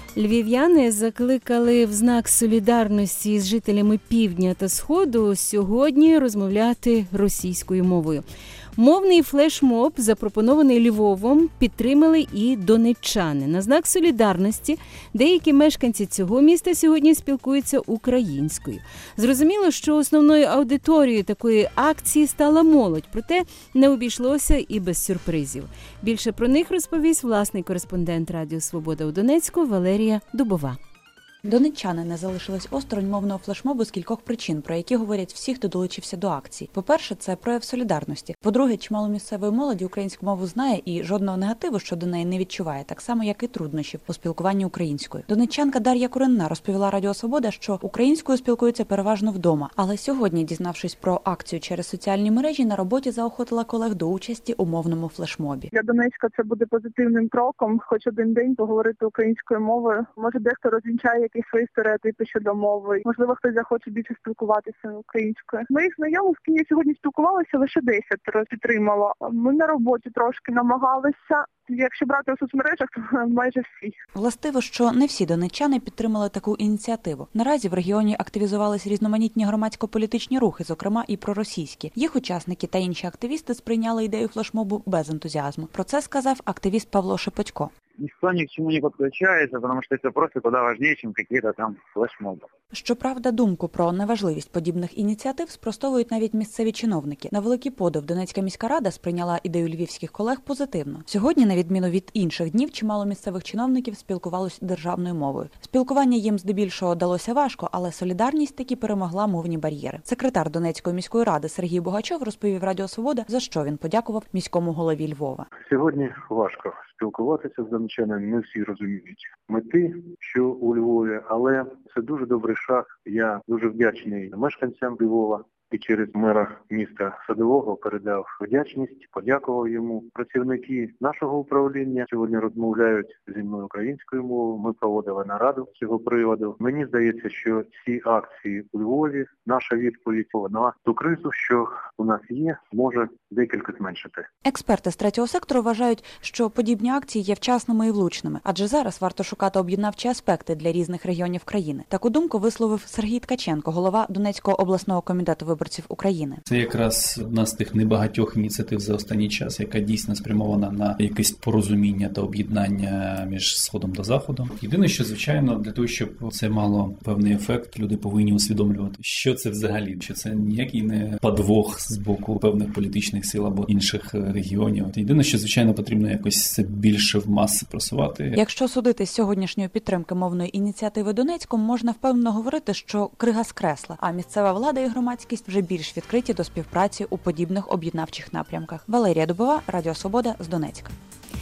Львів'яни закликали в знак солідарності з жителями Півдня та Сходу сьогодні розмовляти російською мовою. Мовний флешмоб, запропонований Львовом, підтримали і донеччани. На знак солідарності деякі мешканці цього міста сьогодні спілкуються українською. Зрозуміло, що основною аудиторією такої акції стала молодь, проте не обійшлося і без сюрпризів. Більше про них розповість власний кореспондент Радіо Свобода у Донецьку Валерія Дубова. Донеччани не залишились осторонь мовного флешмобу з кількох причин, про які говорять всі, хто долучився до акції. По-перше, це прояв солідарності. По-друге, чимало місцевої молоді українську мову знає і жодного негативу щодо неї не відчуває, так само, як і труднощів у спілкуванні українською. Донеччанка Дар'я Куренна розповіла Радіо Свобода, що українською спілкуються переважно вдома. Але сьогодні, дізнавшись про акцію через соціальні мережі, на роботі заохотила колег до участі у мовному флешмобі. Для Донецька це буде позитивним кроком, хоч один день поговорити українською мовою. Може, дехто розвінчає якісь свої стереотипи щодо мови. Можливо, хтось захоче більше спілкуватися українською. Моїх знайомих, з ким я сьогодні спілкувалася, лише 10 підтримало. Ми на роботі трошки намагалися. Якщо брати у соцмережах, то майже всі. Властиво, що не всі донеччани підтримали таку ініціативу. Наразі в регіоні активізувались різноманітні громадсько-політичні рухи, зокрема і проросійські. Їх учасники та інші активісти сприйняли ідею флешмобу без ентузіазму. Про це сказав активіст Павло Шепотько. Никто ни к чему не подключается, потому что это просто куда важнее, чем какие-то там флешмобы. Щоправда, думку про неважливість подібних ініціатив спростовують навіть місцеві чиновники. На великий подив Донецька міська рада сприйняла ідею львівських колег позитивно. Сьогодні, на відміну від інших днів, чимало місцевих чиновників спілкувалось державною мовою. Спілкування їм здебільшого далося важко, але солідарність таки перемогла мовні бар'єри. Секретар Донецької міської ради Сергій Бугачов розповів Радіо Свобода, за що він подякував міському голові Львова. Сьогодні важко спілкуватися з донеччанами, не всі розуміють мети, що у Львові, але це дуже добрий шаг. Я дуже вдячний мешканцям Львова і через мера міста Садового передав вдячність, подякував йому. Працівники нашого управління сьогодні розмовляють зі мною українською мовою. Ми проводили нараду з цього приводу. Мені здається, що ці акції у Львові, наша відповідь на ту кризу, що у нас є, може декілька зменшити. Експерти з третього сектору вважають, що подібні акції є вчасними і влучними, адже зараз варто шукати об'єднавчі аспекти для різних регіонів країни. Таку думку висловив Сергій Ткаченко, голова Донецького обласного комітету виборців України. Це якраз одна з тих небагатьох ініціатив за останній час, яка дійсно спрямована на якесь порозуміння та об'єднання між Сходом та Заходом. Єдине, що, звичайно, для того, щоб це мало певний ефект, люди повинні усвідомлювати, що це взагалі, що це ніякий не подвох з боку певних політичних сил або інших регіонів. Єдине, що, звичайно, потрібно якось це більше в маси просувати. Якщо судити з сьогоднішньої підтримки мовної ініціативи Донецьком, можна впевнено говорити, що крига скресла, а місцева влада і громадськість вже більш відкриті до співпраці у подібних об'єднавчих напрямках. Валерія Дубова, Радіо Свобода з Донецька.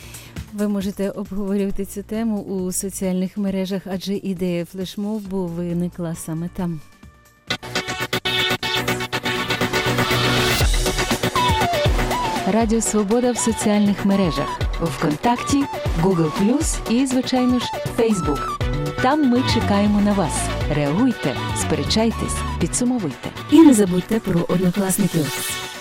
Ви можете обговорювати цю тему у соціальних мережах, адже ідея флешмобу виникла саме там. Радіо Свобода в соціальних мережах. ВКонтакті, Google+, і, звичайно ж, Facebook. Там ми чекаємо на вас. Реагуйте, сперечайтесь, підсумовуйте. І не забудьте про однокласників.